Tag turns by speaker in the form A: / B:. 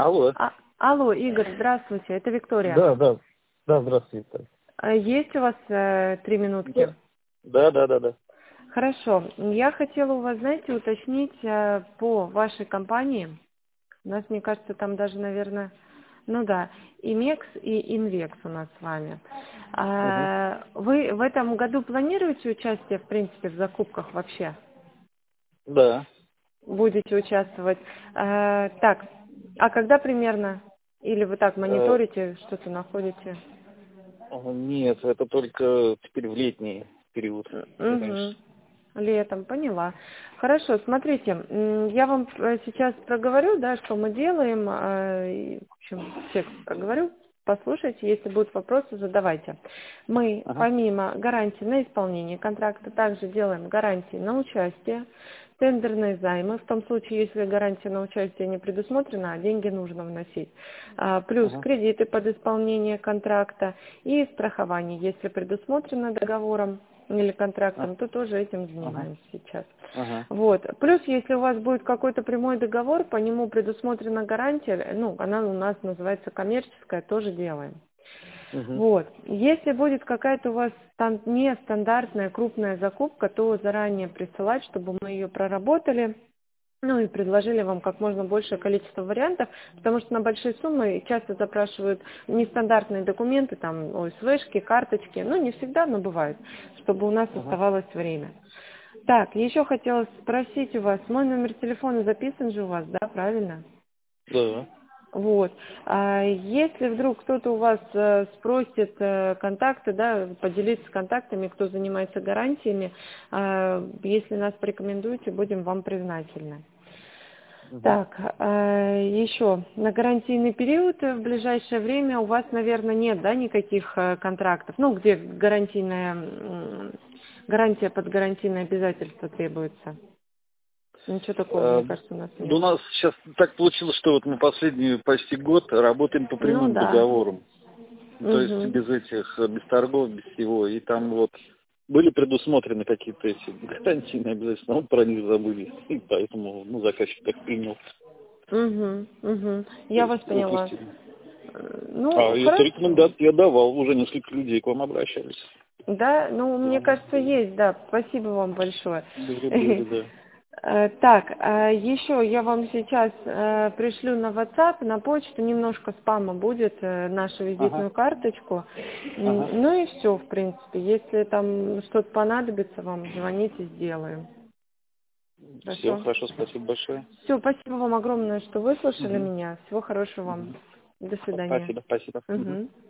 A: Алло.
B: Алло, Игорь, здравствуйте, это Виктория.
A: Да, да. Да, здравствуйте.
B: Есть у вас 3 минутки?
A: Да. Да.
B: Хорошо. Я хотела у вас, знаете, уточнить по вашей компании. У нас, мне кажется, там даже, наверное, ну да, Имекс и Инвекс у нас с вами.
A: Угу.
B: Вы в этом году планируете участие, в принципе, в закупках вообще?
A: Да.
B: Будете участвовать? Так, а когда примерно? Или вы так
A: Э,
B: мониторите, что-то находите?
A: Нет, это только теперь в летний период. Не раньше.
B: Угу. Летом, поняла. Хорошо, смотрите, я вам сейчас проговорю, да, что мы делаем, в общем, текст проговорю, послушайте, если будут вопросы, задавайте. Мы
A: Ага.
B: помимо гарантии на исполнение контракта также делаем гарантии на участие, тендерные займы, в том случае, если гарантия на участие не предусмотрена, а деньги нужно вносить. Плюс
A: Ага.
B: кредиты под исполнение контракта и страхование, если предусмотрено договором или контрактом, то тоже этим
A: Ага.
B: занимаемся сейчас.
A: Ага.
B: Вот. Плюс, если у вас будет какой-то прямой договор, по нему предусмотрена гарантия, ну, она у нас называется коммерческая, тоже делаем.
A: Угу.
B: Вот. Если будет какая-то у вас нестандартная крупная закупка, то заранее присылать, чтобы мы ее проработали, ну и предложили вам как можно большее количество вариантов, потому что на большие суммы часто запрашивают нестандартные документы, там ОСВшки, карточки, ну не всегда, но бывает, чтобы у нас
A: Ага.
B: оставалось время. Так, еще хотела спросить у вас, мой номер телефона записан же у вас, да, правильно?
A: Да.
B: Вот. А если вдруг кто-то у вас спросит контакты, да, поделиться контактами, кто занимается гарантиями, если нас порекомендуете, будем вам признательны.
A: Угу.
B: Так, еще на гарантийный период в ближайшее время у вас, наверное, нет, да, никаких контрактов, ну, где гарантия под гарантийное обязательство требуется. Ничего такого, мне кажется, у нас
A: Да
B: нет.
A: у нас сейчас так получилось, что вот мы последний почти год работаем по
B: Ну
A: прямым
B: да.
A: договорам. То есть
B: Угу.
A: без этих, без торгов, без всего. И там вот были предусмотрены какие-то эти гарантийные обязательства, но про них забыли. И поэтому, заказчик так принял.
B: Угу. Угу.
A: То
B: Я вас
A: есть
B: поняла.
A: упустили. А
B: Ну,
A: это
B: хорошо.
A: рекомендации я давал, уже несколько людей к вам обращались.
B: Да, ну,
A: Да,
B: мне кажется,
A: да.
B: есть, да. Спасибо вам большое.
A: Были, да.
B: Так, еще я вам сейчас пришлю на WhatsApp, на почту, немножко спама будет, нашу
A: Ага,
B: визитную карточку.
A: ага.
B: Ну и все, в принципе. Если там что-то понадобится вам, звоните, сделаем.
A: Все,
B: Хорошо?
A: хорошо, спасибо большое.
B: Все, спасибо вам огромное, что выслушали
A: Угу.
B: меня. Всего хорошего вам.
A: Угу.
B: До свидания.
A: Спасибо. Угу.
B: Мгм.